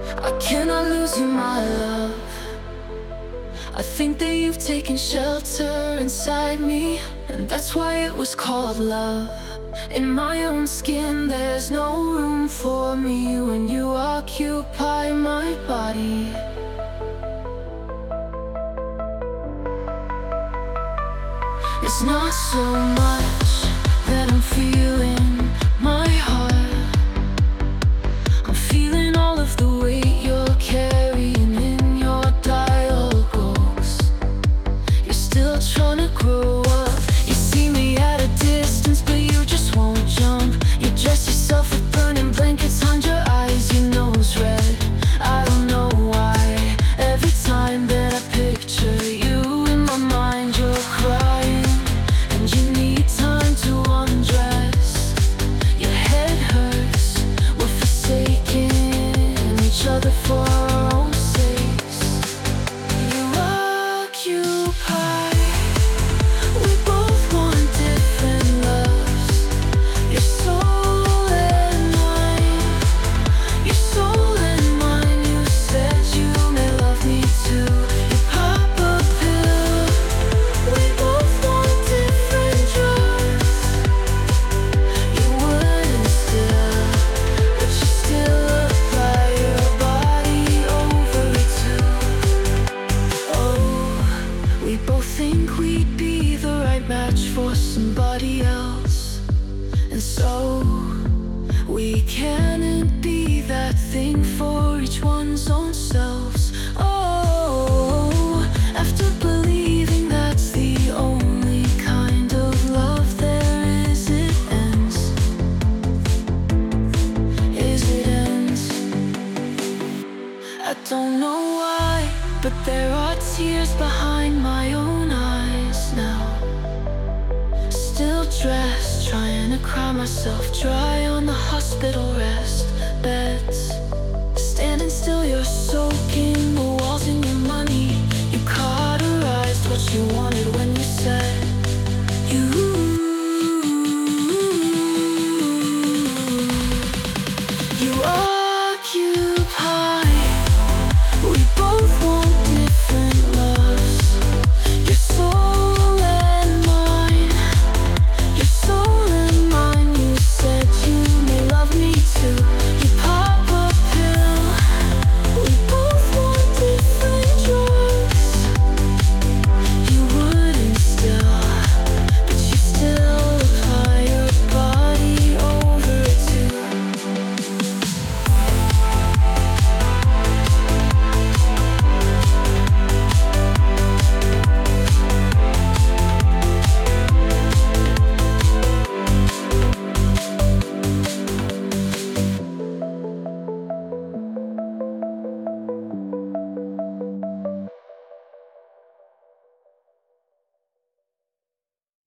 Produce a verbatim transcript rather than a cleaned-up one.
I cannot lose you, my love. I think that you've taken shelter inside me, and that's why it was called love. In my own skin, there's no room for me when you occupy my body. It's not so much that I'm feeling my heart. I'm feeling all of the weight you're carrying in your dialogues. You're still trying to grow up. You see me at a distance, but you just won't jump. You dress yourself with burning blankets on your eyes, your nose red. I don't know why. Every time that I picture you in my mind, you're crying. You need time to undress. Your head hurts. We're forsaking each other for our own sakes. You occupy. We both want different loves. Your soul and mine. Your soul and mine. You said you may love me too. You pop a pill. We both want different drugs. You wouldn't still, but you still apply your body over it too. Oh, we both think we'd be the right match for somebody else, and so we can't be that thing for each one's own selves. Oh, after believing that's the only kind of love there is, it ends. Is it ends? I don't know why, but there are tears behind my own eyes now. Still dressed, trying to cry myself dry on the hospital rest beds.